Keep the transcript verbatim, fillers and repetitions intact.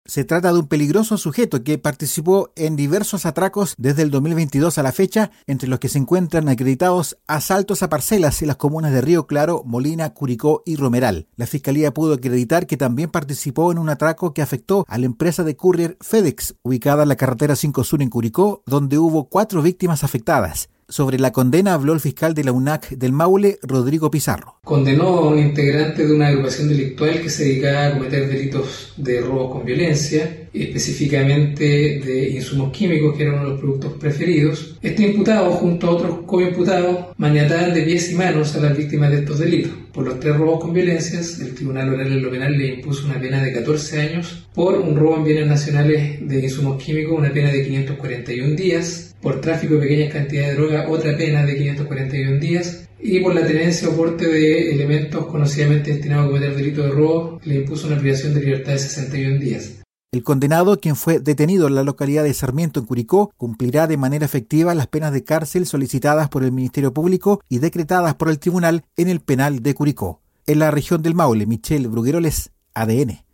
Se trata de un peligroso sujeto que participó en diversos atracos desde el dos mil veintidós a la fecha, entre los que se encuentran acreditados asaltos a parcelas en las comunas de Río Claro, Molina, Curicó y Romeral. La Fiscalía pudo acreditar que también participó en un atraco que afectó a la empresa de courier FedEx, ubicada en la carretera cinco Sur en Curicó, donde hubo cuatro víctimas afectadas. Sobre la condena habló el fiscal de la U N A C del Maule, Rodrigo Pizarro. Condenó a un integrante de una agrupación delictual que se dedicaba a cometer delitos de robo con violencia, específicamente de insumos químicos, que eran uno de los productos preferidos. Este imputado, junto a otros coimputados, maniataban de pies y manos a las víctimas de estos delitos. Por los tres robos con violencias, el Tribunal Oral en lo Penal le impuso una pena de catorce años. Por un robo en bienes nacionales de insumos químicos, una pena de quinientos cuarenta y un días. Por tráfico de pequeñas cantidades de droga, otra pena de quinientos cuarenta y un días. Y por la tenencia o porte de elementos conocidamente destinados a cometer delito de robo, le impuso una privación de libertad de sesenta y un días. El condenado, quien fue detenido en la localidad de Sarmiento, en Curicó, cumplirá de manera efectiva las penas de cárcel solicitadas por el Ministerio Público y decretadas por el Tribunal en el penal de Curicó. En la región del Maule, Michelle Brugueroles, A D N.